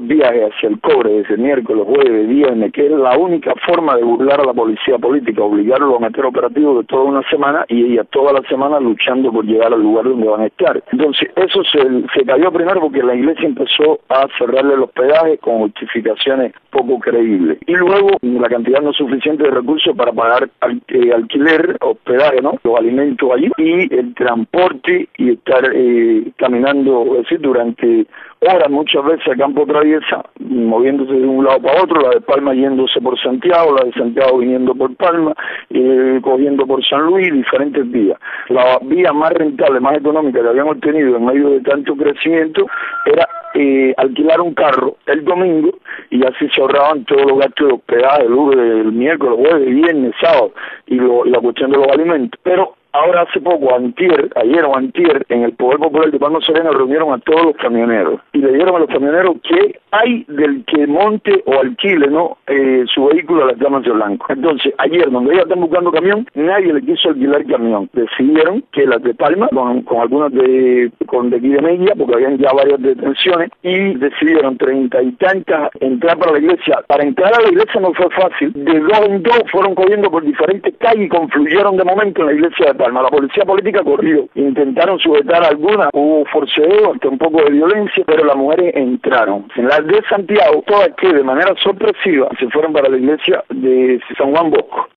viajes hacia el cobre desde miércoles, jueves, viernes, que es la única forma de burlar a la policía política, obligarlo a meter operativos de toda una semana y ella toda la semana luchando por llegar al lugar donde van a estar. Entonces eso se cayó primero porque la iglesia empezó a cerrarle los peajes con justificaciones poco creíbles. Y luego la cantidad no suficiente de recursos para pagar alquiler, hospedaje, ¿no? Los alimentos allí y el transporte y estar caminando, es decir, durante horas muchas veces a campo traviesa, moviéndose de un lado para otro, la de Palma yéndose por Santiago, la de Santiago viniendo por Palma, cogiendo por San Luis, diferentes vías. La vía más rentable, más económica que habíamos tenido en medio de tanto crecimiento era alquilar un carro el domingo y así se ahorraban todos los gastos de hospedaje, el miércoles, jueves, viernes, sábado y la cuestión de los alimentos. Pero ahora hace poco, ayer o antier, en el Poder Popular de Palma Serena reunieron a todos los camioneros y le dieron a los camioneros que hay del que monte o alquile, ¿no? Su vehículo a las Damas de Blanco. Entonces, ayer, donde ellos están buscando camión, nadie le quiso alquilar camión. Decidieron que las de Palma, con algunas de aquí de Media, porque habían ya varias detenciones, y decidieron 30 y tantas entrar para la iglesia. Para entrar a la iglesia no fue fácil. De dos en dos fueron cogiendo por diferentes calles y confluyeron de momento en la iglesia de Palma. La policía política corrió. Intentaron sujetar a algunas, hubo forcejeo, hasta un poco de violencia, pero las mujeres entraron. En las de Santiago, todas que de manera sorpresiva se fueron para la iglesia de San Juan Bosco.